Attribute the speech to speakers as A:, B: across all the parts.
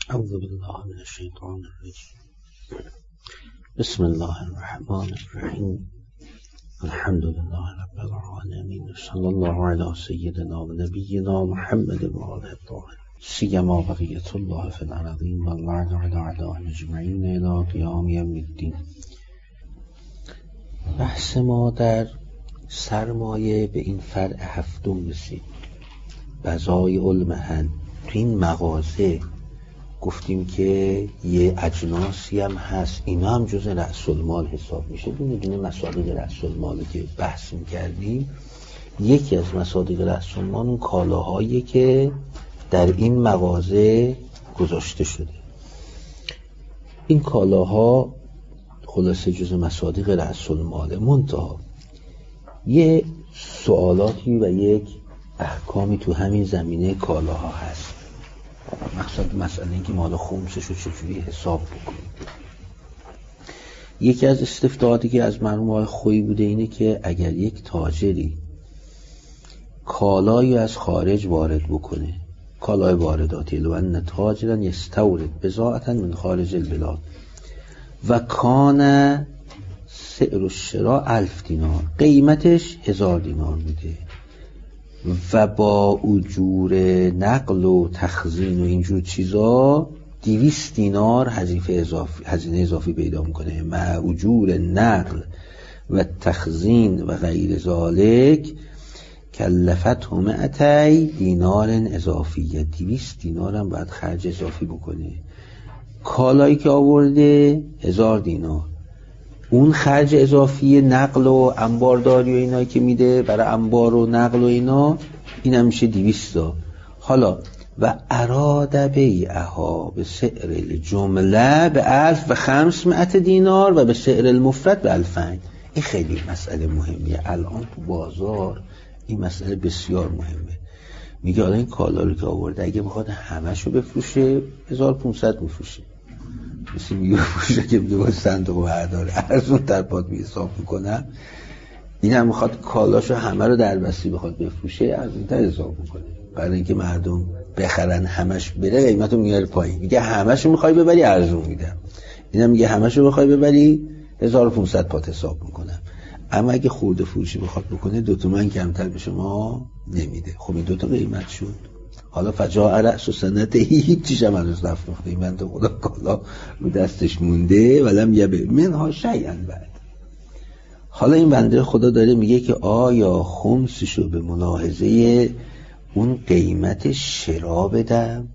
A: اعوذ بالله من الشیطان الرجیم. بسم الله الرحمن الرحیم. الحمد لله رب العالمین. صلی الله علی سیدنا و نبینا محمد و آله الطاهرین. سیما بقیة الله فی الارضین و اللعنة علی اعدائهم اجمعین الی قیام یوم الدین. بحث ما در سرمایه به این فرع هفتم رسید، بضایع المحل. تو این مغازه گفتیم که یه اجناسی هم هست، اینا هم جز رأس المال حساب میشه. دونه مصادیق رأس المالی که بحث میکردیم، یکی از مصادیق رأس المال اون کالاهایی که در این مغازه گذاشته شده. این کالاها خلاصه جز مصادیق رأس المال. منتها یه سوالاتی و یک احکامی تو همین زمینه کالاها هست. مقصد مسئله این که مال خمسش رو چجوری حساب بکنیم. یکی از استفتاحاتی که از مرحوم خویی بوده اینه که اگر یک تاجری کالایی از خارج وارد بکنه، کالای وارداتی، لو ان تاجرا یستورد بضاعة من خارج البلاد و کان سعر الشراء 1000 دینار، قیمتش 1000 دینار بوده و با اجور نقل و تخزین و اینجور چیزا 200 دینار هزینه اضافی پیدا میکنه. مع اجور نقل و تخزین و غیر ذالک کلفت 200 دینار اضافیه، 200 دینار هم باید خرج اضافی بکنه. کالایی که آورده 1000 دینار، اون خرج اضافی نقل و انبارداری و اینایی که میده برای انبار و نقل و اینا، این هم میشه 200. حالا و اراد بیعها به سعر الجمله به 1500 دینار و به سعر المفرد به 2000. این خیلی مسئله مهمیه. الان تو بازار این مسئله بسیار مهمه. میگه حالا این کالا رو که آورده اگه بخواد همشو بفروشه 1500 میفروشه، مثل میگه بفروشه که میگه باید صندوق برداره ارزون تر پاد می حساب میکنم. این هم میخواد کالاشو همه رو در بستی بخواد بفروشه ارزون تر حساب میکنه، برای اینکه مردم بخرن همش بره قیمتو میاره پایین. میگه همشو میخوای ببری ارزون میدم، این هم میگه همشو بخوای ببری 1500 پاد حساب میکنم. اما اگه خورده فروشی بخواد بکنه 2 تومن کمتر به شما نمیده. خب این 2 تا قیمت شد. حالا فجاء رأس سنت هیچیش هم هنوز نفروخته. این بنده خدا کالا رو دستش مونده ولم یبع منها شیئا بعد. حالا این بنده خدا داره میگه که آیا خمسشو به ملاحظه اون قیمت شرا بدم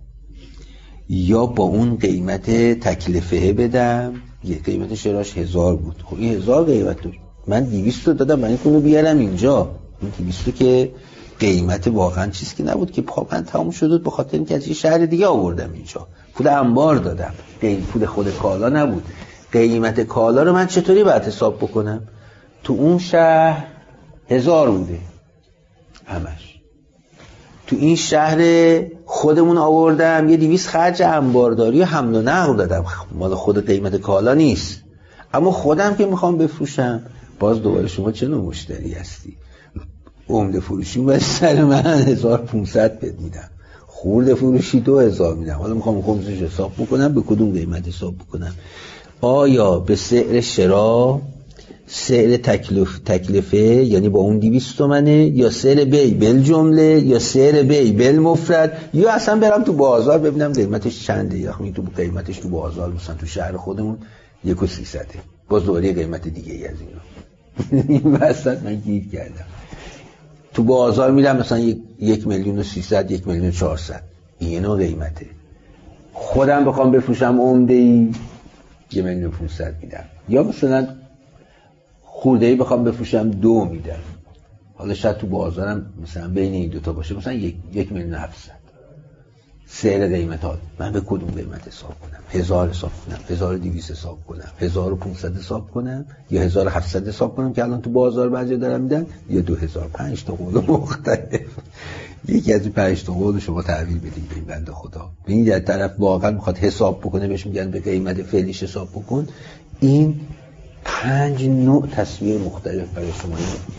A: یا با اون قیمت تکلفه بدم؟ یه قیمت شراش 1000 بود، خب این 1000 قیمت داشت، من 200 دادم برای اینکه اونو بیارم اینجا. این 200 که قیمت واقعا چیز که نبود که پاپن تموم شد، به خاطر اینکه از یه شهر دیگه آوردم اینجا، پول انبار دادم، پول خود کالا نبود. قیمت کالا رو من چطوری باید حساب بکنم؟ تو اون شهر 1000 بوده همش، تو این شهر خودمون آوردم یه 200 خرج انبارداری و حمل و نقل دادم، مال خود قیمت کالا نیست. اما خودم که میخوام بفروشم، باز دوباره شما چه نوع مشتری هستی؟ عمده فروشی باید سر من 1500 بد میدم، خورده فروشی 2000 میدم. حالا میخوام خمسش حساب بکنم، به کدوم قیمت حساب بکنم؟ آیا به سعر شرا، سعر تکلفه یعنی با اون 200 تومنه، یا سعر بی بل جمله، یا سعر بی بل مفرد، یا اصلا برم تو بازار ببینم قیمتش چنده؟ یا تو قیمتش تو بازار مثلا تو شهر خودمون 1300، باز دوباره قیمت دیگه ای از اینا. این وسط من گیر کردم. تو بازار میرم مثلا 1,300,000 1,400,000 این نوع قیمته. خودم بخوام بفروشم عمده ای 1,500,000 میدم، یا مثلا خورده ای بخوام بفروشم 2 میدم. حالا شاید تو بازارم مثلا بین این دوتا باشه مثلا 1,700,000. سعر قیمت ها من به کدوم قیمت حساب کنم؟ 1000 حساب کنم، 1200 حساب کنم، 1500 حساب کنم، یا 1700 حساب کنم که الان تو بازار بعضی دارن میدن، یا 2005 تا قول مختلف. یکی از این 5 تا قول شما تحویل بدید به این بنده خدا. این در طرف واقعا میخواد حساب بکنه، بهش میگن به قیمت فعلیش حساب بکن. این 5 نوع تصویر مختلف برای شما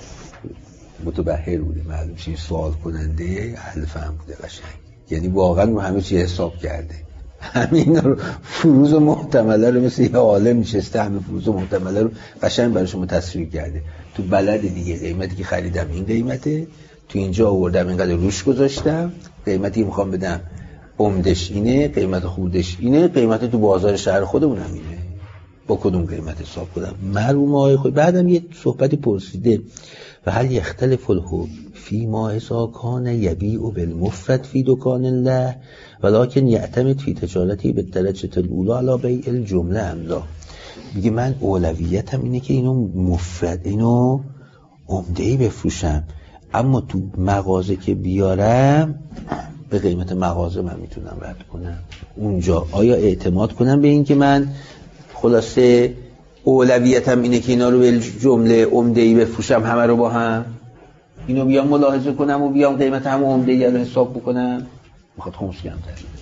A: متبحر بوده، معلوم چیز سوال کننده اهل فهم بوده قشنگ. یعنی واقعا همه چی حساب کرده، همین رو فروز محتمله رو مثل یه عالم نشسته همین فروز محتمله رو قشنگ برای شما تصویر کرده. تو بلد دیگه قیمتی که خریدم این قیمته، تو اینجا آوردم اینقدر روش گذاشتم، قیمتی میخوام بدم عمدش اینه، قیمت خوردش اینه، قیمت تو بازار شهر خودمون هم اینه، با کدوم قیمت حساب کنم؟ مرحوم آقای خویی بعدم یه صحبتی پرسیده و هل یختلف الحکم فی ما اذا کان یبیع بالمفرد فی دکان الله ولکن یعتمد فی تجارتی بالدرجه الاولی علی بیع الجمله ام لا. میگه من اولویتم اینه که اینو مفرد، اینو عمده‌ای بفروشم، اما تو مغازه که بیارم به قیمت مغازه من میتونم رد کنم. اونجا آیا اعتماد کنم به این که من خلاصه اولویتم اینه که اینا رو به جمله عمده‌ای بفروشم، همه رو با هم، اینو بیام ملاحظه کنم و بیام قیمت هم عمده‌ای رو حساب بکنم؟ میخواد خمس کمتر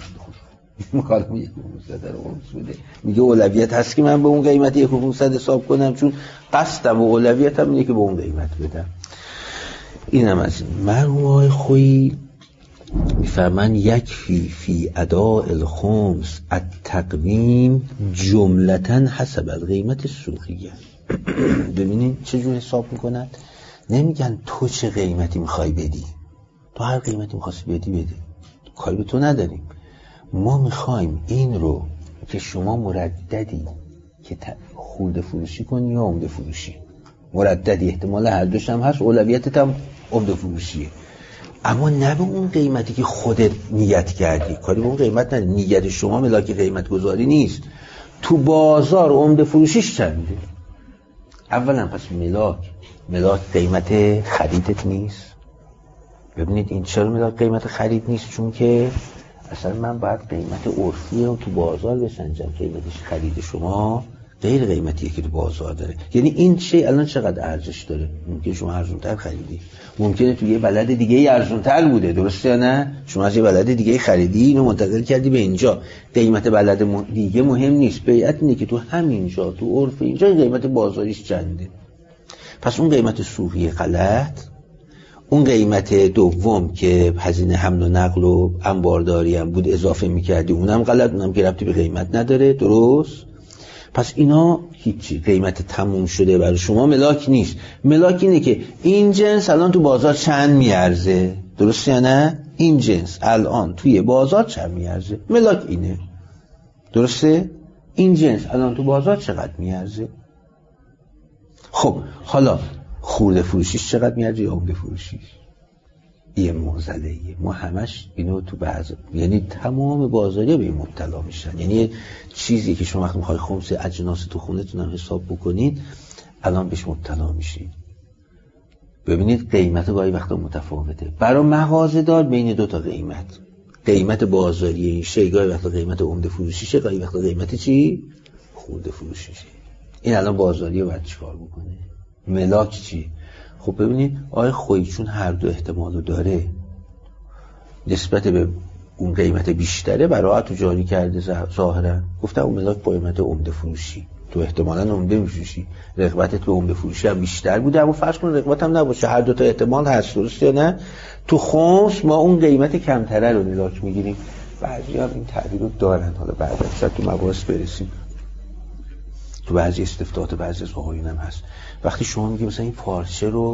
A: میخواد میگه 500 رو خمس بده، میگه اولویت هست که من به اون قیمت 1500 حساب کنم چون قصدم و اولویتم اینه که به اون قیمت بدم. اینم از این. مرحوم آقای خویی میفرمان یکفی فی اداء الخمس التقویم جملتاً حسب القیمت سوقیه. ببینین چجور حساب میکنن؟ نمیگن تو چه قیمتی میخوای بدی، تو هر قیمتی میخواستی بدی بده، کاری به تو نداریم. ما میخوایم این رو که شما مرددی که خورده فروشی کنی یا عمده فروشی، مرددی احتمال هر دوش هم هست، اولویتت هم عمده فروشیه، اما نه به اون قیمتی که خودت نیت کردی. کاری به اون قیمت نداری، نیت شما ملاک قیمت گذاری نیست. تو بازار عمده فروشیش چنده؟ اولا پس ملاک قیمت خریدت نیست. ببینید این چرا ملاک قیمت خرید نیست؟ چون که اصلا من باید قیمت عرفی رو تو بازار بسنجم، قیمتش خرید شما غیر قیمتیه که تو بازار داره. یعنی این چه الان چقدر ارزش داره؟ ممکنه شما ارزونتر خریدی، ممکنه تو یه بلد دیگه ارزونتر بوده، درسته یا نه؟ شما از یه بلد دیگه خریدی، اینو منتقل کردی به اینجا. قیمت بلد دیگه مهم نیست، بیعت اینه که تو همینجا تو عرف اینجا قیمت بازاریش چنده. پس اون قیمت سوقی غلط، اون قیمت دوم که هزینه حمل و نقل و انبارداری هم بود اضافه می‌کردی اونم غلط، اونم که ربطی به قیمت نداره، درست؟ پس اینا هیچی، قیمت تموم شده برای شما ملاک نیست. ملاک اینه که این جنس الان تو بازار چند میارزه، درسته یا نه؟ این جنس الان توی بازار چند میارزه، ملاک اینه، درسته؟ این جنس الان تو بازار چقدر میارزه؟ خب حالا خورده فروشیش چقدر میارزه یا عمده فروشیش؟ یه معضله‌ایه. ما همش اینو تو یعنی تمام بازاریا به این مبتلا میشن. یعنی چیزی که شما وقتی میخوای خمس اجناس تو خونتون هم حساب بکنید الان بهش مبتلا میشید. ببینید قیمت گاهی وقتا متفاوته. برای مغازه دار بین دو تا قیمت بازاری این شی گاهی وقتا قیمت عمده فروشیشه، گاهی وقتا قیمت چی؟ خورده فروشیشه. این الان بازاریه باید چیکار بکنه؟ ملاک چی؟ خب ببینید آقای خویی چون هر دو احتمالو داره، نسبت به اون قیمت بیشتره برای تو جاری کرده ظاهرا، گفتم اون ملاک قیمت عمده فروشی، تو احتمالاً عمده می‌فروشی، رغبتت به عمده فروشی هم بیشتر بوده، اما فرض کن رغبت هم نباشه، هر دو تا احتمال هست، درسته یا نه؟ تو خمس ما اون قیمت کمتره رو ملاک میگیریم. بعضی‌ها این تعبیر رو دارن، حالا بعدا شاید تو مباحث برسیم، تو بعضی استفتاحات بعضی از آقایون هم هست. وقتی شما میگی مثلا این پارچه رو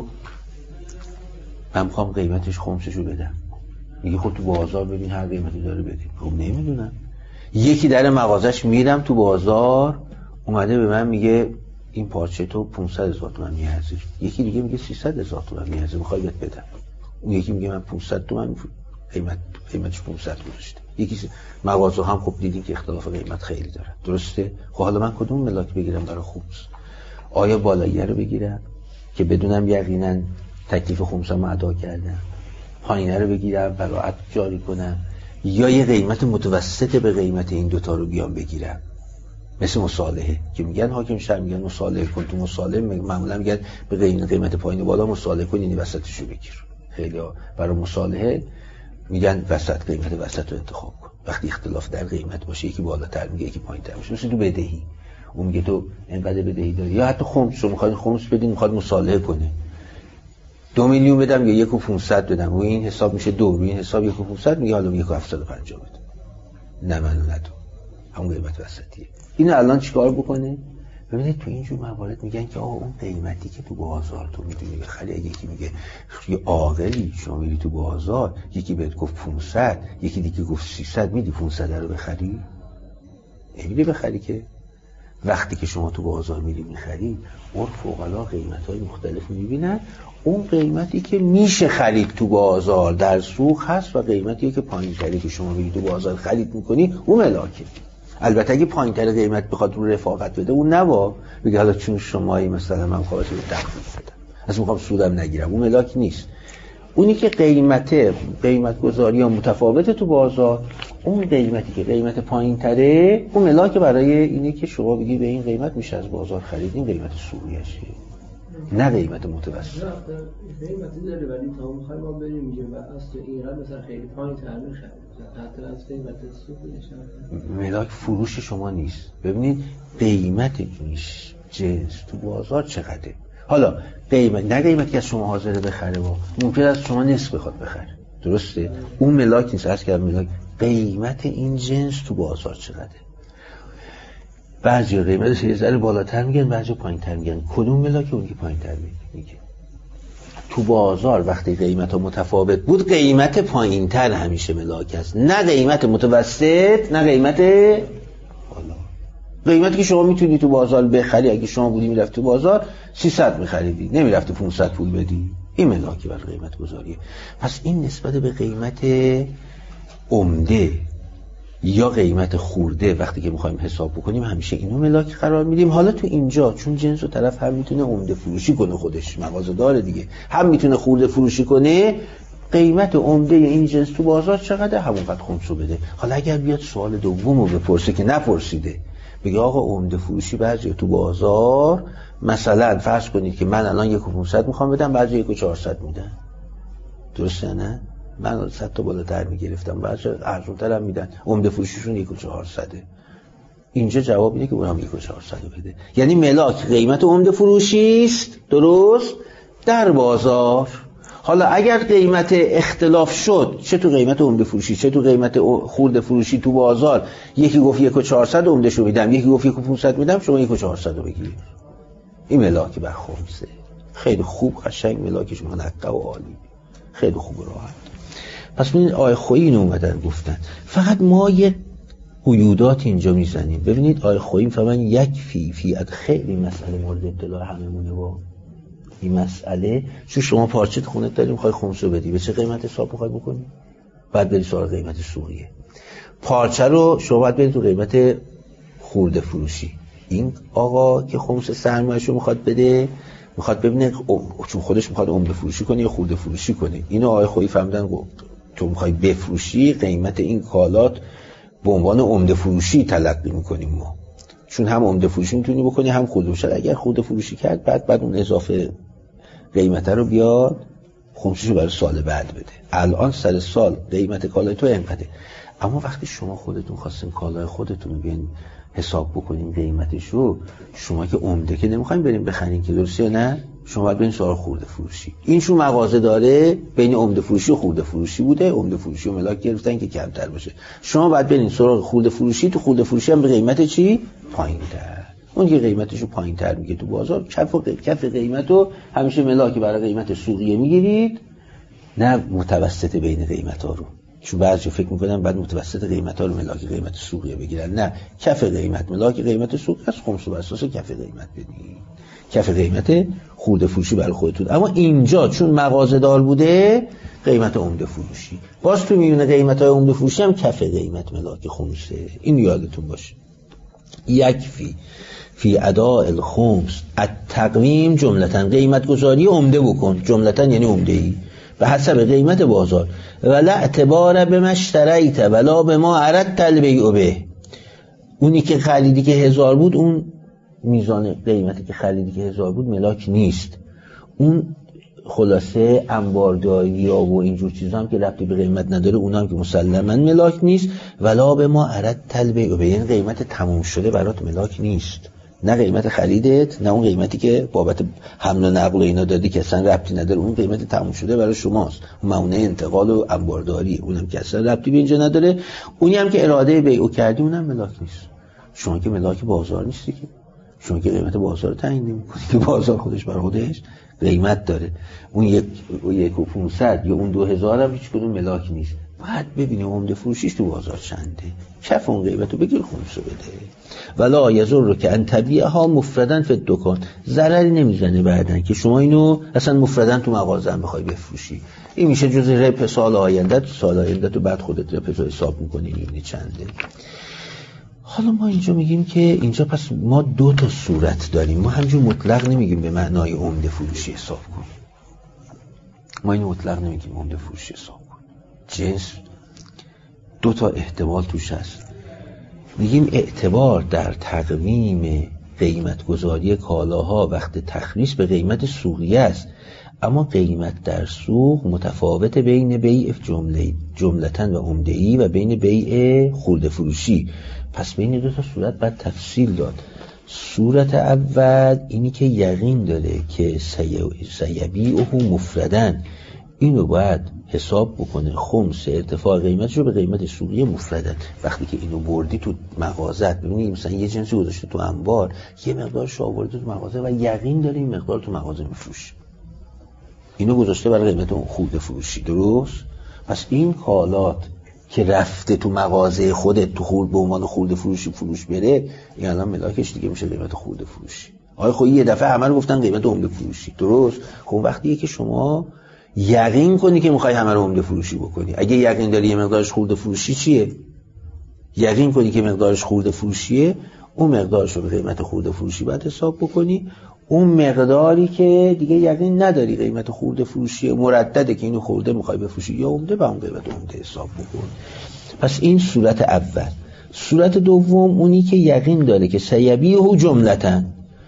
A: من میخوام قیمتش خمسشو بدم، میگه خب تو بازار ببین هر قیمتی داره بدیم. خب نمیدونم، یکی در مغازش میرم تو بازار اومده به من میگه این پارچه تو 500,000 تومان میارزه، یکی دیگه میگه 300,000 تومان میارزه، میخوای بهت بدم. اون یکی میگه من 500 تومان قیمتش 500 گذاشته. یکی مغازه هم خب دیدین که اختلاف قیمت خیلی داره، درسته؟ خب حالا من کدوم ملاک بگیرم برای خمس؟ آیا بالاییه رو بگیرم که بدونم یقینا تکلیف خمسم ادا کردم، پایینه رو بگیرم براعت جاری کنم، یا یه قیمت متوسط به قیمت این دوتا رو بیام بگیرم؟ مثل مصالحه که میگن حاکم شهر میگن مصالحه کن، تو مصالحه معمولا میگن به قیمت پایین و بالا مصالحه کن، یعنی وسطش رو بگیر. خیلی برای مصالحه میگن قیمت وسط رو انتخاب کن. وقتی اختلاف در قیمت باشه، یکی بالاتر میگه یکی پایین‌تر میشه. مثل تو بدهی، اون میگه تو اینقدر بدهی داری، یا حتی خمس رو میخواد خمس بدین، میخواد مصالحه کنه 2 میلیون بدم یا 1.5 بدم، و این حساب میشه 2، این حساب 1.5 میگه حالا 1.750 بده. نه منو ندو. همون قیمت وسطیه. اینو الان چیکار بکنه؟ ببینید تو اینجور موارد میگن که آقا اون قیمتی که تو بازار تو میدونی بخری، اگه یکی میگه یه عاقلی شما میری تو بازار یکی بهت گفت 500 یکی دیگه گفت 300 میدی 500 رو بخری؟ نمیدی بخری که. وقتی که شما تو بازار میری میخری عرف و عقلا قیمت‌های مختلف میبینن، اون قیمتی که میشه خرید تو بازار در سوق هست و قیمتی که پایین‌تری که شما میری تو بازار خرید میکنی اون ملاکه. البته اگه پایین‌تر قیمت بخواد رو رفاقت بده اون نبا بگه حالا چون شمایی مثلا من خواهد رو تخفیف بدم از میخوام سودم نگیرم، اون ملاک نیست. اونی که قیمت گذاری ها متفاوته تو بازار، اون قیمتی که قیمت پایین‌تره اون ملاک برای اینه که شما بگی به این قیمت میشه از بازار خرید، این قیمت سوقیشه نه قیمت متوسط.
B: قیمتی داره ولی تا میخوایم ما بریم میگه و اصل ایران مثلا خیلی پایین‌تر میخره حتی از قیمت سوقش
A: ملاک فروش شما نیست. ببینید قیمت جنس تو بازار چقدره. حالا نه قیمتی که از شما حاضره بخره ممکن است شما نصف بخواد بخره، درسته؟ اون ملاک نیست. از که ملاک قیمت این جنس تو بازار چقدره. بعضی قیمتش یه ذره بالاتر میگن، بعضی پایین‌تر میگن. کدوم ملاک اون که پایین‌تر میگه؟ تو بازار وقتی قیمت ها متفاوت بود قیمت پایین‌تر همیشه ملاک است، نه قیمت متوسط نه قیمت بالا. قیمتی که شما میتونی تو بازار بخری اگه شما بودی میرفت تو بازار 300 میخریدی، نمیرفتی 500 پول بدی، این ملاکی بر قیمت گذاریه. پس این نسبت به قیمت عمده یا قیمت خورده وقتی که میخوایم حساب بکنیم همیشه اینو ملاک قرار میدیم. حالا تو اینجا چون جنس و طرف هم میتونه عمده فروشی کنه، خودش مغازه داره دیگه، هم میتونه خورده فروشی کنه، قیمت عمده این جنس تو بازار چقدر همونقدر خمسو بده. حالا اگر بیاد سوال دومو بپرسه که نپرسیده، بگه آقا عمده فروشی بعضی تو بازار مثلا فرض کنید که من الان 1500 میخوام بدم، بعضی 1400 میدن، درسته نه؟ من 100 تا بالاتر میگرفتم، بعضی ارزونتر هم میدن، عمده فروشیشون 1400. اینجا جواب اینه که اونم 1400 بده. یعنی ملاک قیمت عمده فروشی است، درست، در بازار. حالا اگر قیمت اختلاف شد، چه تو قیمت عمده فروشی چه تو قیمت خرده فروشی تو بازار، یکی گفت 1400 عمده شو میدم، یکی گفت 1500 میدم، شما 1400 رو بگیرید، این ملاک بر خمسه. خیلی خوب قشنگ ملاکش منقه و عالی، خیلی خوب و راحت. پس ببینید آیه خویی اینو اومدن گفتن، فقط ما یه قیودات اینجا میزنیم. ببینید آیه خویی فهمن یک فیعت خیلی مسئله مورد اطلاع هممونه با این مسئله. چون شما پارچه تو خونت داری میخوای خمسو بدی، به چه قیمت حساب میخوای بکنی؟ بعد بری سراغ قیمت سوقیه. پارچه رو شما باید برید تو قیمت خورده فروشی. این آقا که خمس سرمایه‌شو میخواد بده، میخواد ببینه چون خودش میخواد عمده فروشی کنه یا خورده فروشی کنه. اینو آقای خویی فهمیدن تو میخوای بفروشی، قیمت این کالات به عنوان عمده فروشی تلقی میکنیم ما، چون هم عمده فروشی میتونی بکنی هم خورده فروشی. اگر خورده فروشی کرد بعد اون اضافه قیمت رو بیاد خمسشو برای سال بعد بده. الان سر سال قیمت کالای تو اینقدره، اما وقتی شما خودتون خواستین کالای خودتون رو بیان حساب بکنین قیمتشو، شما که عمده که نمیخوایم بریم بخرین که، درسته نه؟ شما باید برین سراغ خورده فروشی. این چون مغازه داره بین عمده فروشی و خورده فروشی بوده، عمده فروشی و ملاک گرفتن که کمتر باشه، شما باید برین سراغ خورده فروشی. تو خورده فروشی هم به قیمت چی؟ پایین‌تر. اون که قیمتشو پایین‌تر میگه تو بازار، کف قیمتو همیشه ملاکی برای قیمت سوقیه میگیرید، نه متوسط بین قیمتا رو. چون بعضی فکر میکنن بعد متوسط قیمتا رو ملاک قیمت سوقیه بگیرن، نه، کف قیمت ملاک قیمت سوقیه از خمس بر اساس کف قیمت بدین، کف قیمت خورده فروشی برای خودتون. اما اینجا چون مغازه دار بوده قیمت عمده فروشی، باز تو میونه قیمت‌های عمده فروشی هم کف قیمت ملاک خمسه. این یادتون باشه. یکفی فی اداء الخمس التقویم جملتاً، قیمت گذاری عمده بکن، جملتاً یعنی عمده‌ای به حسب قیمت بازار، ولا اعتبار به مشتریت ولا به ما عرضت البیع به. اونی که خریدی که 1000 بود، اون میزان قیمتی که خریدی که 1000 بود ملاک نیست. اون خلاصه انبارداری ها و اینجور چیزا هم که ربطی به قیمت نداره، اونا هم که مسلما ملاک نیست. ولا به ما عرضت البیع به، یعنی قیمت تموم شده برات ملاک نیست. نه قیمت خریدت، نه اون قیمتی که بابت حمل و نقل و اینا دادی که اصلا ربطی نداره، اون قیمت تموم شده برای شماست، مونع انتقال و انبارداری، اونم که اصلا ربطی به اینجا نداره. اونی هم که اراده بیع کردی اونم ملاک نیست. شما که ملاک بازار نیستی که، شما که قیمت بازار رو تعیین نمی‌کنی که بازار خودش برای خودش قیمت داره. اون 1,500 یا اون 2,000 هم هیچ کدوم ملاک نیست. باید ببینی عمده فروشیش تو بازار چنده، کف اون قیمتو بگیر خمسو بده. ولا یزر که ان تبیعها مفردن فی الدکان، ضرری نمیزنه بعدن که شما اینو اصلا مفردن تو مغازه هم بخوای بفروشی. این میشه جز رپ سال آینده، تو سال آینده تو بعد خودت رپ حساب میکنی میبینی چنده. حالا ما اینجا میگیم که اینجا پس ما 2 تا صورت داریم، ما همینجور مطلق نمیگیم به معنای عمده فروشی حساب کن، ما اینو مطلق نمیگیم عمده فروشی حساب کن. جنس 2 تا احتمال توش هست. میگیم اعتبار در تقویم قیمت گذاری کالاها وقت تخریص به قیمت سوقیه است، اما قیمت در سوق متفاوت بین بیع جملتاً و عمده‌ای و بین بیع خرده فروشی. پس بین 2 تا صورت باید تفصیل داد. صورت اول اینی که یقین داره که سیبیعه مفردن، اینو باید حساب بکنه خمس ارتفاع قیمتشو به قیمت سوقی مفردن. وقتی که اینو بردی تو مغازت، ببینید مثلا یه جنسی گذاشته تو انبار، یه مقدارش آورده تو مغازه و یقین داره این مقدار تو مغازه میفروشه، اینو گذاشته برای قیمت اون خرده فروشی، درست؟ پس این کالات که رفته تو مغازه خودت تو خورد به عنوان خرده فروشی فروش بره، این الان ملاکش دیگه میشه قیمت خرده فروشی. آخه خب یه دفعه همه رو گفتن قیمت عمده فروشی، درست؟ خب وقتیه که شما یقین کنی که میخوای همه رو عمده فروشی بکنی. اگه یقین داری یه مقدارش خرده فروشی چیه؟ یقین کنی که مقدارش خرده فروشیه، اون مقدارش رو به قیمت خرده فروشی باید حساب بکنی. اون مقداری که دیگه یقین نداری قیمت خرده فروشیه، مردده که اینو خرده میخوای بفروشی یا عمده، با اون قیمت عمده حساب بکن. پس این صورت اول. صورت دوم اونی که یقین داره که سیبیعه جملتاً،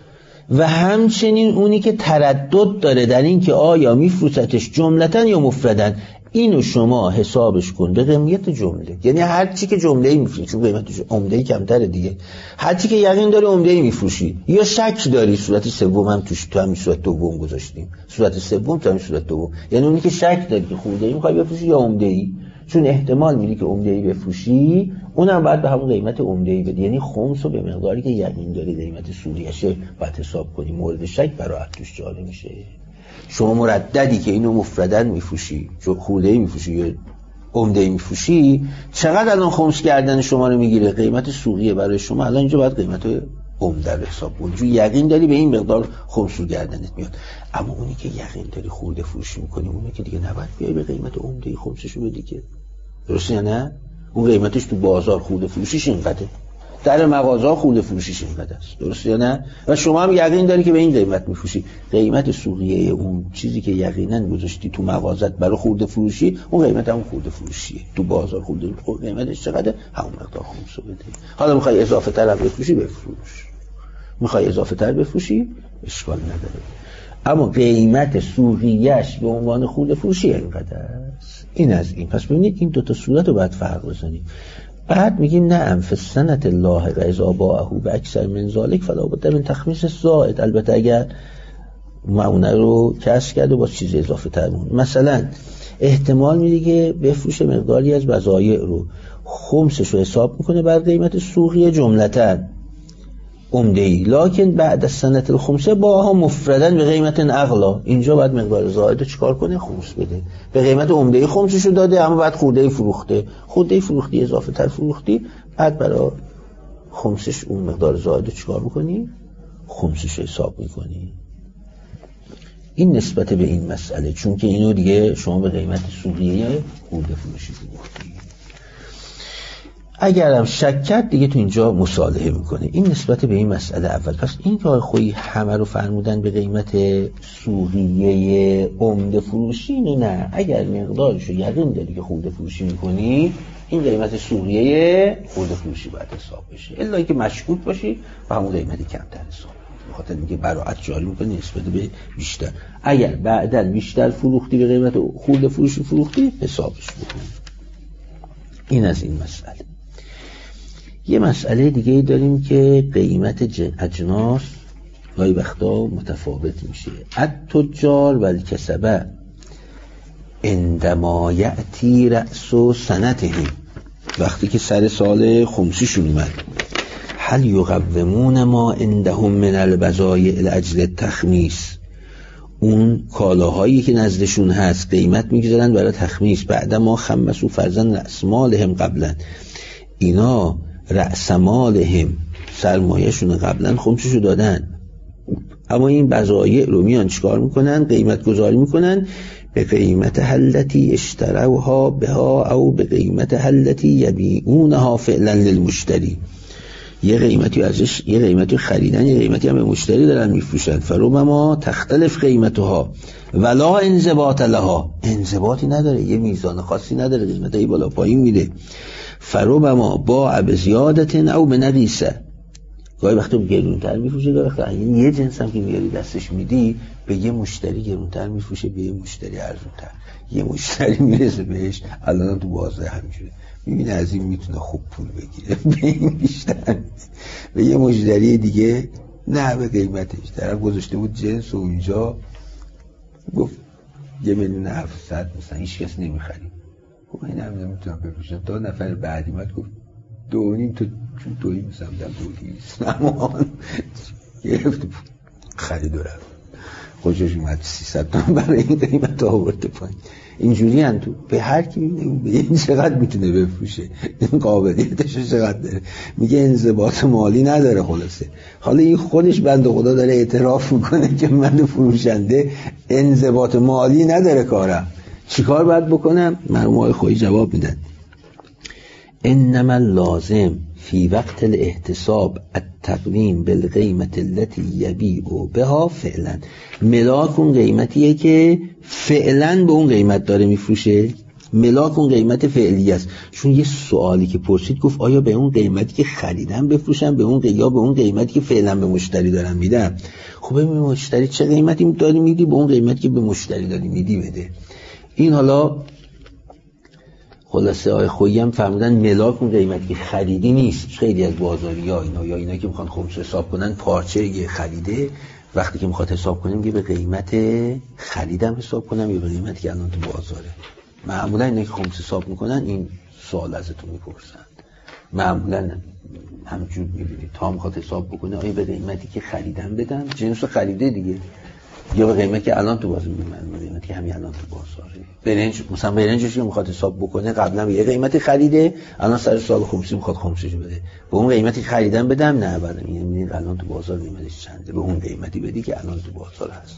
A: و همچنین اونی که تردد داره در این که آیا میفروشتش جملتاً یا مفردن، اینو شما حسابش کن به قیمت جمله. یعنی هر چی که جمله‌ای میفروشی، چون قیمتش عمده‌ای کمتره دیگه، هر چی که یقین داری عمده‌ای میفروشی یا شک داری، صورت سوم هم توش تو همین صورت دوم گذاشتیم، صورت سوم تو همین صورت دوم، یعنی اونی که شک داری که خورده‌ای می‌خوای بفروشی یا عمده‌ای، چون احتمال میدی که عمده‌ای بفروشی، اونم باید به همون قیمت عمده‌ای بدی. یعنی خمس رو به مقداری که یقین داری قیمت سوریشه باید حساب کنی. مورد شک برات توش جاری میشه. شما مرددی که اینو مفردن میفروشی، خورده‌ای میفروشی یا عمده‌ای میفروشی، چقدر الان خمس کردن شما رو میگیره؟ قیمت سوقیه برای شما الان اینجا باید قیمت عمده رو حساب کنی، چون یقین داری به این مقدار خمس رو گردنت میاد. اما اونی که یقین داری خورده فروشی میکنی، اونه که دیگه نباید بیای به قیمت عمده‌ای خمسش رو بدی که، درسته یا نه؟ اون قیمتش تو بازار خورده فروشیش اینقدره، در مغازه خورده فروشیش اینقدر است، درسته یا نه؟ و شما هم یقین داری که به این قیمت میفروشی. قیمت سوقیه اون چیزی که یقینا گذاشتی تو مغازت برای خورده فروشی، اون قیمت هم خورده فروشیه. تو بازار خورده قیمتش چقدره؟ همون مقدار خمس رو بده. حالا میخوای اضافه تر بفروشی بفروش، میخوای اضافه تر بفروشی اشکال نداره، اما قیمت سوقیه‌اش به عنوان خورده فروشی اینقدر است. این از این. پس ببینید این 2 تا صورت رو باید فرق بزنیم. بعد میگیم نه فی سنت الله اذا باعه به اکثر من ذلک فلا بد من تخمیس زائد. البته اگر معونه رو کسر کرده با چیز اضافه تر مون، مثلا احتمال میده که بفروشه مقداری از بضایع رو، خمسش رو حساب میکنه بر قیمت سوقیه جملتاً عمده‌ای، لکن بعد از سنت الخمسه باها مفردن به قیمت اغلا. اینجا باید مقدار زائد رو چیکار کنه؟ خمس بده. به قیمت عمده‌ای خمسش رو داده، اما بعد خرده‌ای فروخته، خرده‌ای فروختی اضافه تر فروختی، بعد برای خمسش اون مقدار زائد رو چیکار میکنی؟ خمسش رو حساب میکنی. این نسبت به این مسئله، چون که اینو دیگه شما به قیمت سوقیه خرده فروشی فروختی. اگرم شک کرد دیگه تو اینجا مصالحه میکنه. این نسبت به این مسئله اول. پس این که خویی همه رو فرمودن به قیمت سوقیه عمده فروشی، اینو نه، اگر مقدارشو یقین داری که خرده فروشی میکنی، این قیمت سوقیه خرده فروشی باید حساب بشه، الا اینکه مشکوک باشی و همون قیمتی کمتر حساب کنی، بخاطر اینکه براعت جاری میکنی نسبت به بیشتر. اگر بعداً بیشتر فروختی به قیمت خرده فروشی فروختی، حسابش بکن. این از این مسئله. یه مسئله دیگه داریم که قیمت اجناس گاهی وقتا متفاوت میشه. التجار و الکسبه عندما یأتی رأس سنته، وقتی که سر سال خمسیشون اومد، هل یقومون ما عندهم من البضایع لاجل التخمیس، اون کالاهایی که نزدشون هست قیمت میگذارن برای تخمیس، بعد ما خمسو فرزن رأس مالهم قبلا، اینا رأس مالهم سرمایهشون قبلا خمسشو دادن، اما این بضایع رو میان چیکار میکنن؟ قیمت گذاری میکنن به قیمت التي اشتروها بها او به قیمت التي یبیعونها فعلا للمشتری. یه قیمتی ازش، یه قیمتی خریدن، یه قیمتی هم به مشتری دارن میفروشن. فربما تختلف قیمتها ولا انضباط لها، انضباطی نداره، یه میزان خاصی نداره، قیمتایی بالا پایین میده. فربما باع بزیادت او بنقیصه، گاهی وقتا گرونتر میفروشه، گاهی وقتا یه جنس هم که میاری دستش میدی به یه مشتری گرونتر میفروشه، به یه مشتری ارزونتر. یه مشتری میرسه بهش الان تو بازار همینجوره، میبینه از این میتونه خوب پول بگیره به این بیشتر، به یه مشتری دیگه نه به قیمتش. طرف گذاشته بود جنس و اونجا گفت 1,700,000 مثلا، هیچ کس نمیخریم. خب این هم نمیتونم بفروشم. تا نفر بعدی اومد گفت 2.5 تو چون تویی مثلا دم 2.2 اما گرفت خرید و رفت، خوشش اومد 300 تومن برای این قیمت آورده پایین. اینجوری هم تو به هر کی میگه این چقدر میتونه بفروشه، این قابلیتش چقدر داره، میگه انضباط مالی نداره. خلاصه حالا این خودش بنده خدا داره اعتراف میکنه که من فروشنده انضباط مالی نداره، کارم چیکار باید بکنم؟ مرحوم خویی جواب میدن انما لازم فی وقت الاحتساب التقویم بالقیمت التي یبیع بها فعلا. ملاک اون قیمتیه که فعلا به اون قیمت داره میفروشه، ملاک اون قیمت فعلی است. چون یه سوالی که پرسید گفت آیا به اون قیمتی که خریدم بفروشم به اون یا به اون قیمتی که فعلا به مشتری دارم میدم؟ خب ببین مشتری چه قیمتی داری میدی، به اون قیمتی که به مشتری داری میدی بده. این حالا خلاصه آقای خویی هم فهمیدن ملاک اون قیمتی که خریدی نیست. خیلی از بازاری‌ها اینا که میخوان خمس حساب کنن پارچه یه خریده، وقتی که میخواد حساب کنیم که به قیمت خریدم حساب کنم یا به قیمتی که الان تو بازاره. معمولا اینا که خمس حساب میکنن این سوال ازتون میپرسن، معمولا همینجور میبینید تا میخواد حساب بکنه آیا به قیمتی که خریدم بدم، جنس خریده دیگه، یا به قیمتی که الان تو بازار میمونه، قیمتی که همین الان تو بازاره. برنج مثلا برنجش که میخواد حساب بکنه قبلا یه قیمتی خریده، الان سر سال خمسی میخواد خمسش بده، به اون قیمتی که خریدم بدم؟ نه، بعد میگه الان تو بازار قیمتش چنده، به اون قیمتی بدی که الان تو بازار هست.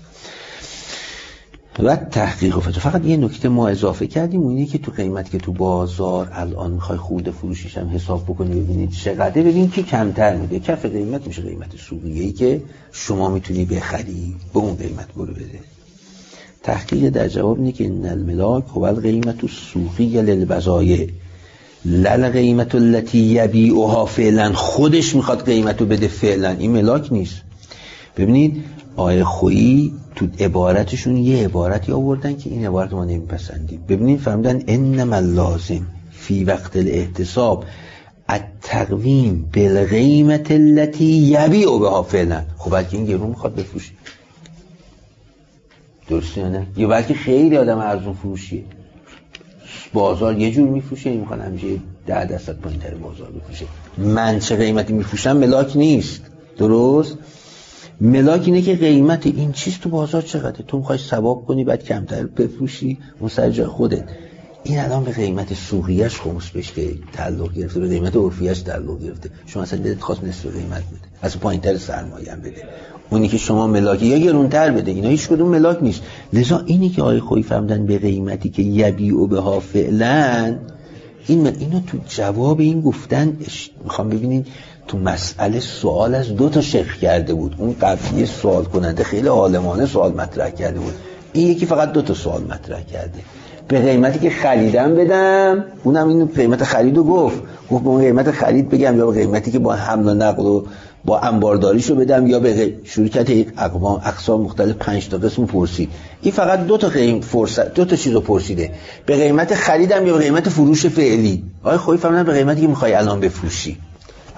A: و تحقیق و فقط یه نکته ما اضافه کردیم، اونی که تو قیمتی که تو بازار الان میخوای خورد فروشیش هم حساب بکنی ببینید چقدره، ببین که کمتر میده، کف قیمت میشه قیمت سوقیه‌ای که شما میتونی بخری، به اون قیمت برو بده. تحقیق در جواب اینه که ان الملاک هو القیمت السوقیه للبضایع لا القیمت التي یبیعها فعلا. خودش میخواد قیمتو بده فعلا، این ملاک نیست. ببینید آقای خویی تو عبارتشون یه عبارتی آوردن که این عبارت ما نمیپسندیم. ببینید فهمیدن انما لازم فی وقت الاحتساب التقویم بالقیمت التي یبیع بها فعلا. خب بلکه این گرون میخواد بفروشه، درسته یا نه؟ یا بلکه خیلی آدم ارزون فروشیه، بازار یه جور میفروشه، این میخواد همیشه 10% پایین‌تر بازار بفروشه. من چه قیمتی میفروشم ملاک نیست، درست؟ ملاک اینه که قیمت این چیز تو بازار چقدره، تو میخوای ثواب کنی بعد کمتر بفروشی، اون سر جای خودت. این الان به قیمت سوقیه‌اش خمس بهش که تعلق گرفته، به قیمت عرفیه‌اش تعلق گرفته. شما اصلا دلت خواست نصف قیمت بده، از پایین‌تر سرمایه هم بده، اونی که شما ملاکی یا گرونتر بده، اینا هیچ کدوم ملاک نیست. لذا اینی که آقای خویی فهمیدن به قیمتی که یبیع بها فعلا، اینو تو جواب این گفتن. میخوام ببینید تو مسئله سوال از 2 تا شیخ کرده بود. اون قبلی سوال کننده خیلی عالمانه سوال مطرح کرده بود، این یکی فقط 2 تا سوال مطرح کرده. به قیمتی که خریدم بدم، اونم این قیمت خریدو گفت به اون قیمت خرید بگم، یا به قیمتی که با حمل و نقل و با انبارداریشو بدم، یا به شرکت اقسام مختلف 5 تا قسم پرسید. این فقط 2 تا فرصت، 2 تا چیزو پرسیده، به قیمت خریدم یا به قیمت فروش فعلی. آقای خویی فهمیدن به قیمتی که میخوای الان بفروشی.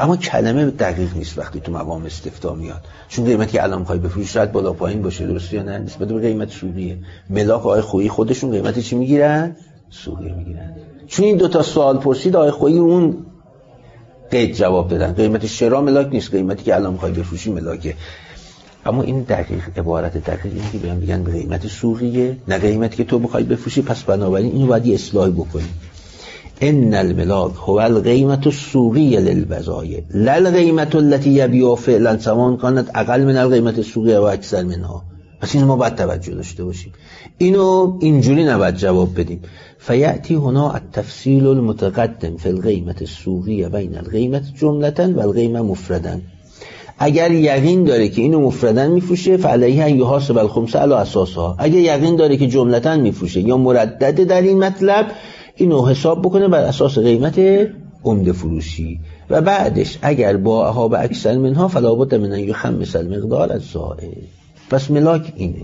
A: اما کلمه دقیق نیست وقتی تو مقام استفتاء میاد، چون قیمتی که الان میخوای بفروشی شاید بالا پایین باشه، درسته یا نه؟ نسبت به قیمت سوقیه. ملاک آقای خویی خودشون قیمت چی میگیرن؟ سوقیه میگیرن. چون این 2 سوال پرسید آقای خویی اون قید جواب دادن، قیمت شرا ملاک نیست، قیمتی که الان میخوای بفروشی ملاکه. اما این دقیق، عبارت دقیق اینه که بهم میگن به قیمت سوقیه، نه قیمتی که تو میخوای بفروشی. پس بنابراین اینو باید اصلاح بکنی. ان الملاک هو القیمت السوقیه للبضایع لا القیمت التي یبیع فعلا سواء كانت اقل من القیمت السوقیه و اکثر منها. پس اینو ما باید توجه داشته باشیم، اینو اینجوری نباید جواب بدیم. فیأتی هنا التفصیل المتقدم فی القیمت السوقیه بین القیمت جملة و القیمه مفردا. اگر یقین داره که اینو مفردن میفروشه فعلیه ان یحاسب الخمس علی اساسها. اگر یقین داره که جملتاً میفروشه یا مردد در این مطلب، اینو حساب بکنه بر اساس قیمت عمده فروشی و بعدش اگر باعها به اکثر منها فلا بد من ان یخمس المقدار الزائد. پس ملاک اینه.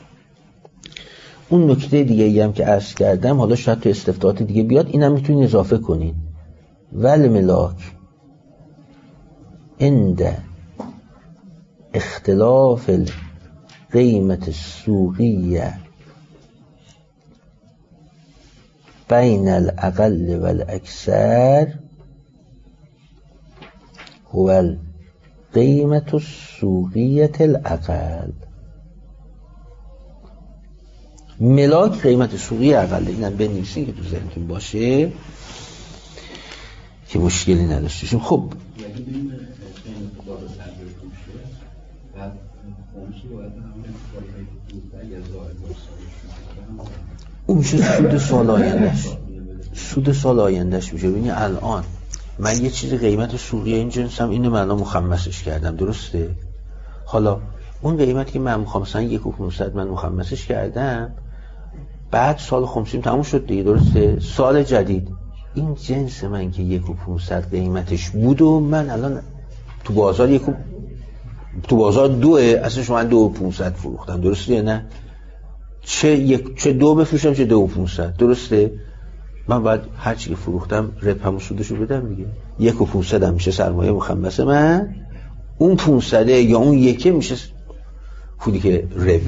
A: اون نکته دیگه ای هم که عرض کردم، حالا شاید تو استفتاحات دیگه بیاد، اینم میتونین اضافه کنین. ول ملاک عند اختلاف القیمت السوقیه بین الاقل و الاکثر هو القیمت السوقیه الاقل. ملاک قیمت سوقی اقله. اینم بنویسین که تو ذهنتون باشه که مشکلی نداشتیم. خب اون میشه سود سال آیندهش میشه. ببینی الان من یه چیزی قیمت سوقی این جنسم اینو من الان مخمسش کردم، درسته؟ حالا اون قیمتی که من میخوام مثلا 1,500 من مخمسش کردم، بعد سال خمسیم تموم شد دیگه، درسته؟ سال جدید این جنس من که 1,500 قیمتش بود و من الان تو بازار 2 اصلا من 2,500 فروختم، درسته یا نه؟ چه 2 بفروشم چه 2,500، درسته؟ من باید هر چی که فروختم رب همون سودشو بدم دیگه. 1,500 هم میشه سرمایه مخمس من، اون 500 یا اون 1 میشه پولی که ربه.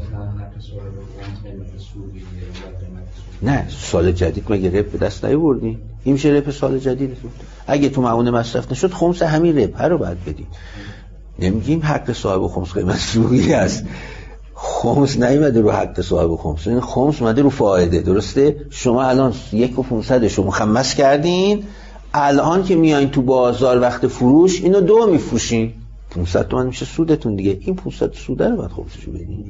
A: نه سال جدید مگه رب به دست نیاوردی؟ این میشه رب سال جدیدتون. اگه تو معاون مصرف نشد خمس همین رب رو باید بدی. نمیگیم حق صاحب خمس قیمت سوقی است، خمس نیومده رو حق صاحب خمس، این خمس اومده رو فائده، درسته؟ شما الان 1,500 شو مخمس کردین، الان که میایین تو بازار وقت فروش اینو 2 میفروشین، 500 تومن میشه سودتون دیگه. این 500 سوده رو باید خمسشو بدین.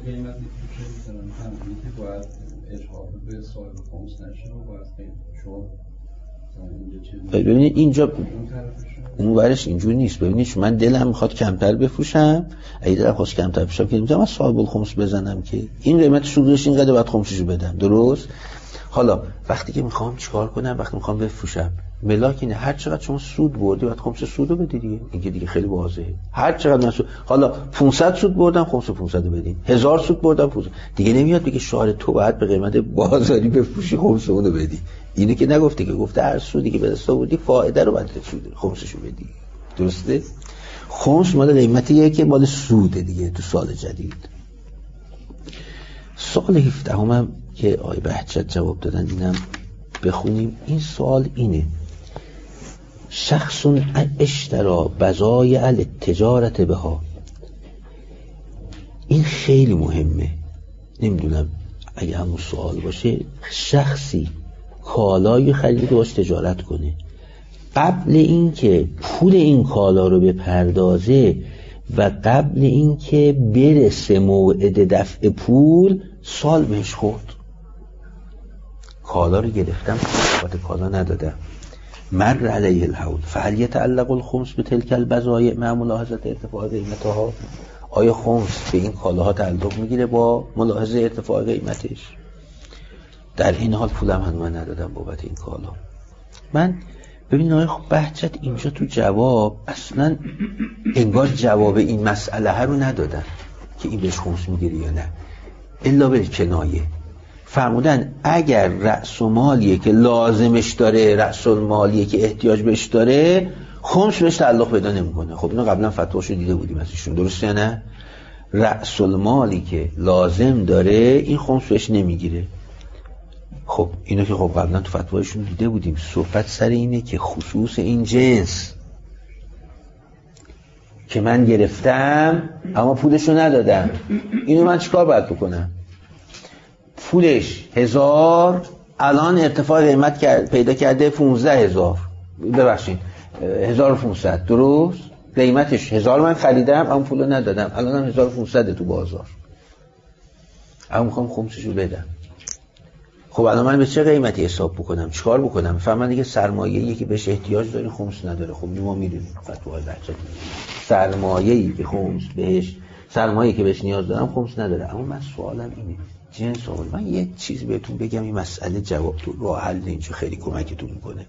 A: ببینید اینجا اون ورش اینجوری نیست. ببینید من دلم میخواد کمتر بفروشم، اگه دلم خواست کمتر بفروشم که نمیتونم از صاحب الخمس بزنم که این قیمت سودش اینقدر باید خمسشو بدم، درست؟ حالا وقتی که میخوام چیکار کنم، وقتی میخوام بفروشم، ملاک اینه هر چقدر شما سود بردی باید خمس سودو بدی دیگه. این که دیگه خیلی واضحه. هر چقدر من سود، حالا 500 سود بردم خمس 500 بدین، 1000 سود بردم 500 دیگه نمیاد بگه شعار تو باید به قیمت بازاری بفروشی خمس اونو بدی. اینو که نگفته، که گفته هر سودی که به دست آوردی فایده رو باید خمسشو بدی، درسته؟ خمس مال قیمتیه که مال سوده دیگه تو سال جدید. سال 17 هم که آقای بهجت جواب دادن اینم بخونیم. این سوال اینه: شخص اشترا بضایع التجارت بها. این خیلی مهمه، نمیدونم اگه همون سوال باشه. شخصی کالایی خریده که باش تجارت کنه، قبل اینکه پول این کالا رو بپردازه و قبل اینکه برسه موعد دفع پول، سال بهش خورد. کالا رو گرفتم، قیمت کالا ندادم، مر علیه الحول فهل یتعلق الخمس بتلک البضایع مع ملاحظه ارتفاع قیمتها. آیا خمس به این کالاها تعلق میگیره با ملاحظه ارتفاع قیمتش؟ در این حال پولم هم من ندادم بابت این کالا. من ببین آقای بهجت اینجا تو جواب اصلا انگار جواب این مسئله رو ندادن که این بهش خمس میگیره یا نه، الا به کنایه فرمودن اگر رأس مالیه که لازمش داره، رأس مالیه که احتیاج بهش داره، خمس بهش تعلق پیدا نمیکنه. خب اینو قبلا فتواشو دیده بودیم از ایشون، درسته یا نه؟ رأس المالی که لازم داره این خمس بهش نمیگیره. خب اینو که خب قبلا تو فتوایشون دیده بودیم. صحبت سر اینه که خصوص این جنس که من گرفتم اما پولشو ندادم، اینو من چیکار باید بکنم؟ پولش 1000 الان ارتفاع قیمت پیدا کرده 15000، ببخشید 1500، درست؟ قیمتش 1000 من خریدم اما پولو ندادم، الان هم 1500 تو بازار، اما میخوام خمسشو بدم. خب الان من به چه قیمتی حساب بکنم؟ چیکار بکنم؟ فهمن دیگه سرمایه‌ای که بهش احتیاج داره خمس نداره. خب ما میدونیم فتوای بچه سرمایه‌ای که خمس بهش، سرمایه‌ای که بهش نیاز دارم خمس نداره. اما من سوالم اینه، جنس آورد. من یه چیزی بهتون بگم، این مسئله جواب تو راه حل اینجا خیلی کمکتون میکنه.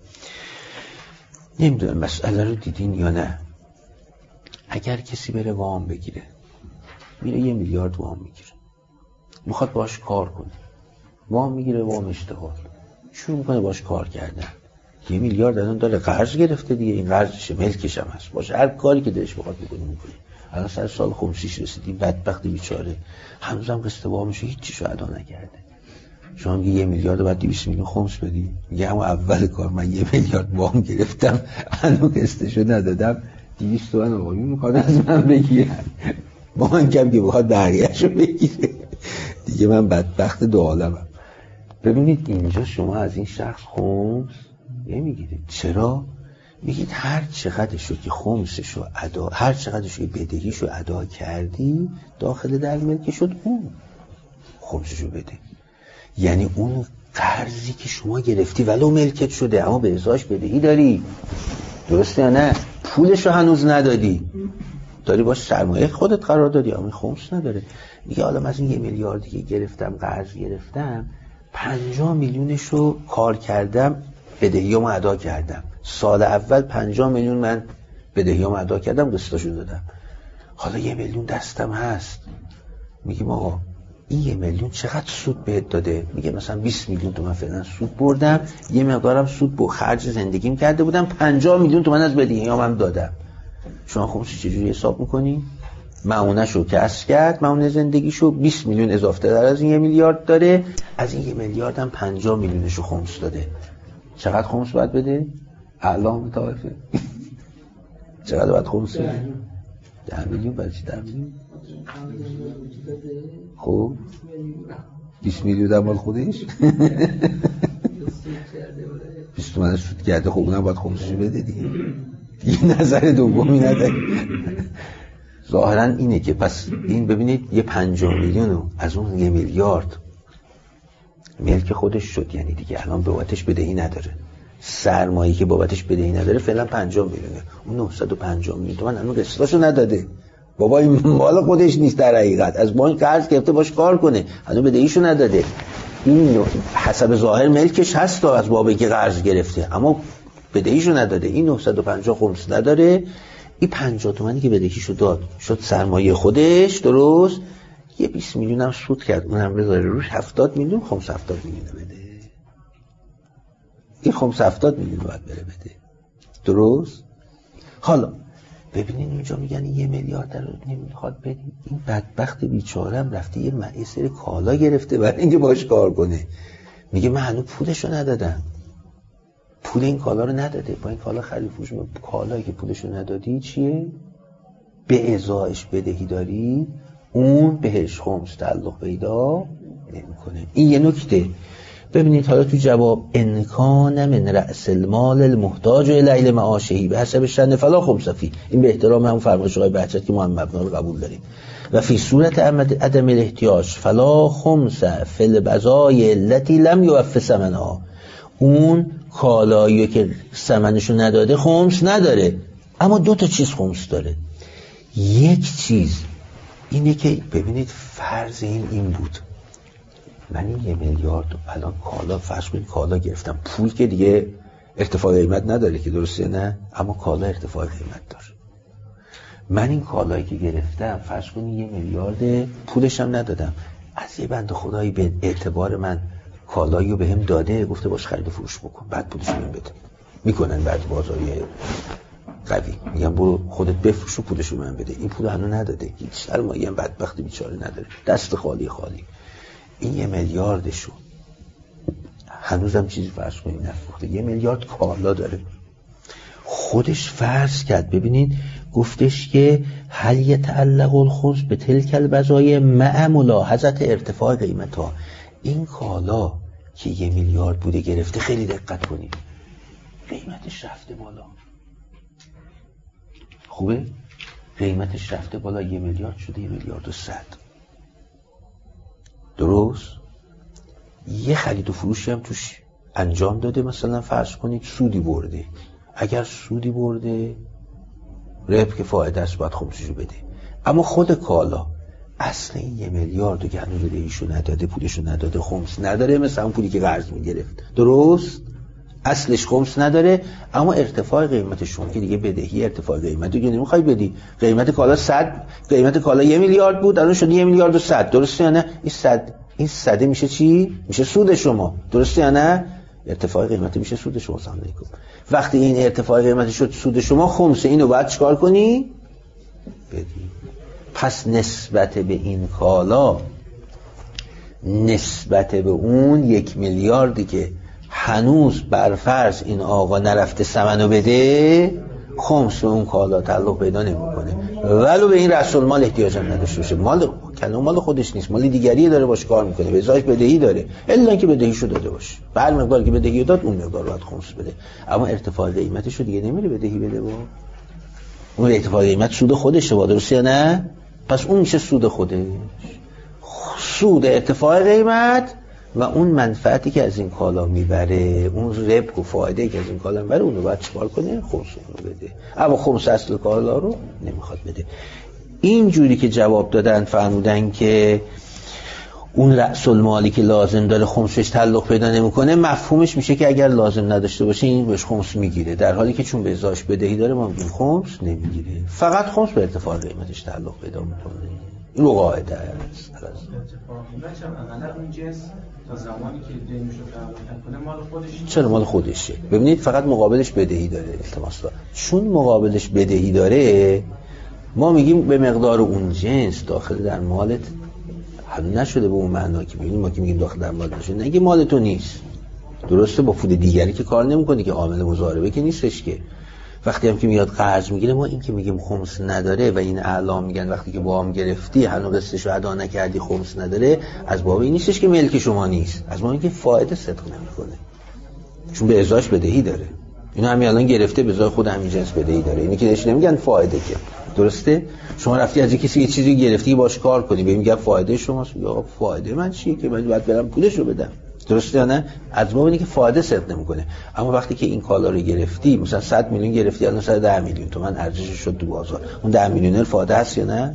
A: نمیدونم مسئله رو دیدین یا نه. اگر کسی بره وام بگیره، میره 1 میلیارد وام میگیره، میخواد باش کار کنه، وام میگیره، وام اشتغال شروع میکنه باش کار کردن. 1 میلیارد الان داره قرض گرفته دیگه، این قرضشه، ملکش هم هست، باشه هر کاری که دلش بخواد میکنه. الان سر سال خمسیش رسیدی، بدبخت بیچاره هنوزم قسط وامش هیچ چیزو ادا نکرده. شما میگی 1 میلیارد بعد 200 میلیون خمس بدی، میگه همون اول کار من 1 میلیارد وام گرفتم هنوز قسطشو ندادم، 200 تومن آقایون میخواد از من بگیرن، بانکم که بخواد بقیه‌شو بگیره دیگه، من بدبخت دو عالمم. ببینید اینجا شما از این شخص خمس نمیگیرید. چرا؟ میگید هر چقدرشو که خمسشو ادا، هر چقدرشو که بدهیشو ادا کردی داخل در ملک شد، اون خمسشو بده. یعنی اون قرضی که شما گرفتی ولو ملکت شده اما به ازاش بدهی داری، درسته یا نه؟ پولشو هنوز ندادی، داری باش سرمایه خودت قرار دادی اما خمس نداره. میگه حالا من از این 1 میلیاردی که گرفتم، قرض گرفتم، 50 میلیونشو کار کردم، بدهیامو ادا کردم. سال اول 50 میلیون من بدهیامو ادا کردم، قسطاشو دادم. حالا 1 میلیون دستم هست. میگیم آقا این 1 میلیون چقدر سود بهت داده؟ میگه مثلا 20 میلیون تومن فعلا سود بردم، یه مقدارم سود با خرج زندگیم کرده بودم، 50 میلیون تومن از بدهیام دادم. شما خمس چجوری حساب میکنی؟ معونه‌شو کسب کرد، معونه زندگیشو 20 میلیون اضافه در از این 1 میلیارد داره، از این 1 میلیارد هم 50 میلیونشو خمس داده. چقدر خمس باید بده؟ اعلام طائفه چقدر باید خمس بده؟ 10 میلیون. برای چی 10 میلیون؟ خب 20 میلیون در مال خودش 20 تومن سود کرده، خب اونم باید خمسشو بده دیگه. یه نظر دومی نداری. ظاهرا اینه که پس این ببینید یه 50 میلیونو از اون 1 میلیارد ملک خودش شد، یعنی دیگه الان بابتش بدهی نداره. سرمایه‌ای که بابتش بدهی نداره فعلا 50 میلیونه، اون 950 میلیون تومن هنوز قسطاشو نداده. بابا این مال خودش نیست در حقیقت، از بانک قرض گرفته باش کار کنه، هنوز بدهیشو نداده. این حسب ظاهر ملکش هست از بابایی که قرض گرفته اما بدهیشو نداده. این 950 خمس نداره، این 50 تومانی که بدهیشو داد شد سرمایه خودش، درست؟ یه 20 میلیون هم سود کرد، اونم بذاره روش 70 میلیون، خمس 70 میلیون بده. این خمس 70 میلیون باید بره بده، درست؟ حالا ببینین اینجا میگن 1 میلیارد رو نمیخواد بدین. این بدبخت بیچاره هم رفته یه سری کالا گرفته برای اینکه باش کار کنه. میگه من هنوز پولشو ندادم، پول این کالا رو نداده، با این کالا خرید فروش. کالایی که پولشو ندادی چیه؟ به ازایش بدهی داری، اون بهش خمس تعلق پیدا نمیکنه. این یه نکته. ببینید حالا تو جواب ان کان من رأس المال المحتاج الی معاشه به حسب شأن فلا خمس فی، این به احترام همون فرمایش آقای بهجت که ما هم مبنا رو قبول داریم. و فی صورت عدم الاحتیاج فلا خمس فی البضایع التي لم یوفی ثمنها، اون کالایی که ثمنشو نداده خمس نداره. اما 2 تا چیز خمس داره. یک چیز اینه که ببینید فرض این بود، من این 1 میلیارد الان کالا، فرض کنید کالا گرفتم، پول که دیگه ارتفاع قیمت نداره که، درسته نه؟ اما کالا ارتفاع قیمت داره. من این کالایی که گرفتم فرض کنید 1 میلیارد، پولش هم ندادم، از یه بنده خدایی به اعتبار من کالایی رو بهم داده، گفته باش خرید و فروش بکن، بعد پولش رو بده. میکنن بعد بازاری قوی، میگم برو خودت بفروش و پولشو من بده. این پول هنوز نداده، هیچ سرمایه‌ای بدبختی بیچاره نداره، دست خالی. این 1 میلیاردشو هنوزم چیزی فرض کنید نفروخته، 1 میلیارد کالا داره. خودش فرض کرد، ببینید گفتش که هل یتعلق الخمس به تلک البضایع مع ملاحظه ارتفاع قیمتها. این کالا که 1 میلیارد بوده گرفته، خیلی دقت کنید، قیمتش رفته بالا. خوبه؟ قیمتش رفته بالا، 1 میلیارد شده 1 میلیارد و 100. درست؟ یه خرید و فروشی هم توش انجام داده، مثلا فرض کنید سودی برده. اگر سودی برده، ربح که فایده است، باید خمسشو بده. اما خود کالا اصلا این 1 میلیارد که هنوز بدهیشو نداده، پولشو نداده، خمس نداره، مثلا اون پولی که قرض میگرفت. درست؟ اصلش خمس نداره، اما ارتفاع قیمتشون که دیگه بدهی ارتفاع قیمتی که نمیخوای بدی. قیمت کالا 100، قیمت کالا 1 میلیارد بود، الان شده 1 میلیارد و 100. درسته یا نه؟ این 100 میشه چی؟ میشه سود شما. درسته یا نه؟ ارتفاع قیمتی میشه سود شما. سلام علیکم. وقتی این ارتفاع قیمتی شد سود شما، خمسه، اینو باید چیکار کنی؟ بدی. پس نسبت به این کالا، نسبت به اون 1 میلیاردی که هنوز برفرض این آقا نرفته ثمنو بده، خمس به اون کالا تعلق پیدا نمیکنه، ولو به این رأس المال احتیاج هم نداشته باشه. مال خودش نیست، مال دیگری داره باش کار میکنه، به ازاش بدهی داره، الا اینکه بدهیشو داده باشه. به هر مقدار که بدهی داد، اون مقدار رو باید خمس بده. اما ارتفاع قیمتشو دیگه نمیره بدهی بده. با اون ارتفاع قیمت سود خودشه، با درسته یا نه؟ پس اون میشه سود خودش، سود ارتفاع قیمت و اون منفعتی که از این کالا میبره، اون ربح و فایده که از این کالا میبره، اونو باید چیکار کنه؟ خمس رو بده. اما خمس اصل کالا رو نمیخواد بده. این جوری که جواب دادن فرمودن که اون رأس المالی که لازم داره خمسش تعلق پیدا نمیکنه، مفهومش میشه که اگر لازم نداشته باشه این بهش خمس میگیره، در حالی که چون به ازاش بدهی داره ما میگیم خمس نمیگیره، فقط خمس به ارتفاع قیمتش تعلق پیدا میکنه. این رو قاعده است.
C: ارتفاع قیمتش هم عملا اون جنس تا زمانی که دینشو تعلق نکنه مال خودش.
A: چرا مال خودشه؟ ببینید فقط مقابلش بدهی داره. التماس داره. چون مقابلش بدهی داره، ما میگیم به مقدار اون جنس داخل در مالت حل نشده. به اون معنا که ببینیم ما که میگیم داخل در مال نشده، نگه مال تو نیست. درسته؟ با پول دیگری که کار نمیکنه، که عامل مضاربه که نیستش. که وقتی هم که میاد قرض میگیره، ما این که میگیم خمس نداره و این اعلام میگن وقتی که وام گرفتی هنوز قسطشو ادا نکردی خمس نداره، از باب این نیستش که ملک شما نیست، از باب اینکه فایده صدق نمیکنه، چون به ازاش بدهی داره. اینا همین الان گرفته به ازای خود همین جنس بدهی داره. اینی که داش نمیگن فایده، که درسته؟ شما رفتی از کسی یه چیزی گرفتی باش کار کنی، بهم میگه فایده شماست، یا فایده من چیه که من باید برم پولشو بدم. درسته یا نه؟ از باب اینه که فایده صرف نمیکنه. اما وقتی که این کالا رو گرفتی، مثلا 100 میلیون گرفتی، الان 110 میلیون تومان ارزشش شد تو بازار، اون 10 میلیونر فایده است یا نه؟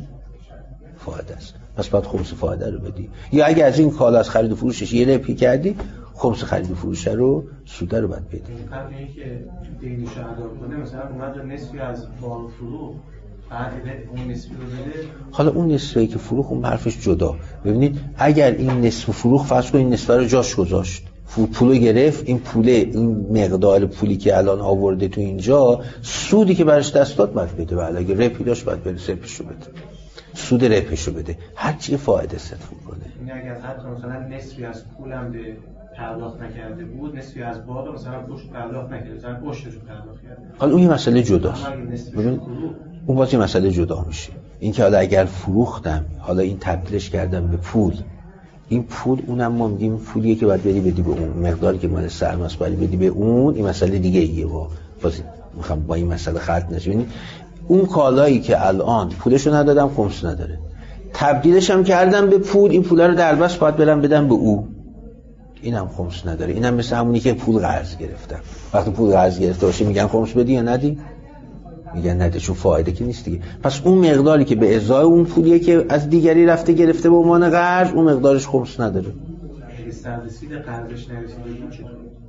A: فایده است. پس باید خمس فایده رو بدی. یا اگه از این کالا از خرید و فروشش یه ربحی کردی، خمس خرید و فروش رو، سود رو باید بدی.
C: قبل اینکه دینش ادا کنه، مثلا اومد نصفی از بار فروخ، بعد اون نصفی رو بده.
A: حالا اون نصفی که فروخ، اون حرفش جدا. ببینید اگر این نصف فروخ فرض کن این نصف رو جاش گذاشت، پولو گرفت، این پول، این مقدار پولی که الان آورده تو اینجا، سودی که برش دست داد باید بده. ولی اگه ربحی داشت باید بره ربحشو بده، سود ربحشو بده، هر چی فایده صرف کنه.
C: این اگر حتی مثلا نصفی از پولم به پرداخت نکرده بود، نصفی از بالا مثلا پشت پرداخت نکرده، مثلا پشتش پرداخت کرده،
A: حالا اون یه مسئله جداست. ببین اون باز یه مسئله جدا میشه. این که حالا اگر فروختم، حالا این تبدیلش کردم به پول، این پول اونم ما میگیم پولیه که باید بدی به اون، مقداری که مال سرماست باید بدی به اون. این مسئله دیگه ایه. باز میخوام با این مسئله خلط نشه. ببینید اون کالایی که الان پولشو ندادم، خمس نداره، تبدیلش هم کردم به پول، این پولا رو در بس باید برم بدم به او، اینم خمس نداره. اینم مثل همونی که پول قرض گرفتم، وقتی پول قرض گرفته باشه میگن خمس بدی یا ندی؟ میگن نده، چون فایده که نیست دیگه. پس اون مقداری که به ازای اون پولیه که از دیگری رفته گرفته به عنوان قرض، اون مقدارش خمس نداره.
C: اگه سررسید قرضش نرسیده چطور؟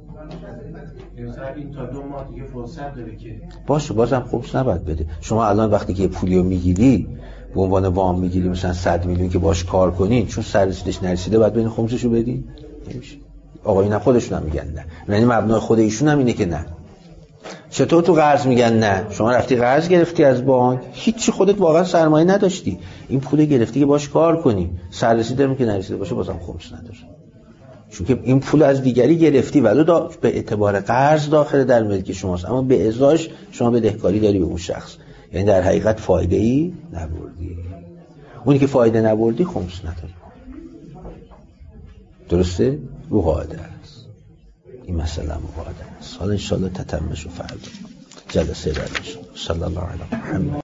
C: مثلا این تا 2 ماه دیگه فرصت داره که
A: باشه، بازم خمس نباید بده. شما الان وقتی که پولیو میگیری به عنوان وام میگیری، مثلا 100 میلیون که باش کار کنین، چون سررسیدش نرسیده باید بین خمسشو بدین؟ نمیشه. آقایون خودشون هم میگن نه، یعنی مبنای خود ایشون هم اینه که نه، چطور تو قرض میگن نه؟ شما رفتی قرض گرفتی از بانک، هیچی خودت واقعا سرمایه نداشتی، این پول گرفتی که باش کار کنی، سررسیدم که نرسیده باشه بازم خمس نداره، چون که این پول از دیگری گرفتی ولو به اعتبار قرض داخل در ملک شماست، اما به ازاش شما بدهکاری داری به اون شخص، یعنی در حقیقت فایده ای نبردی. اونی که فایده نبردی خمس نداری. درسته؟ رو قاعده است. این مسئله مقاعده است. حالا انشاءالله تتمش و فردا جلسه بعدش. صلی الله علیه و محمد.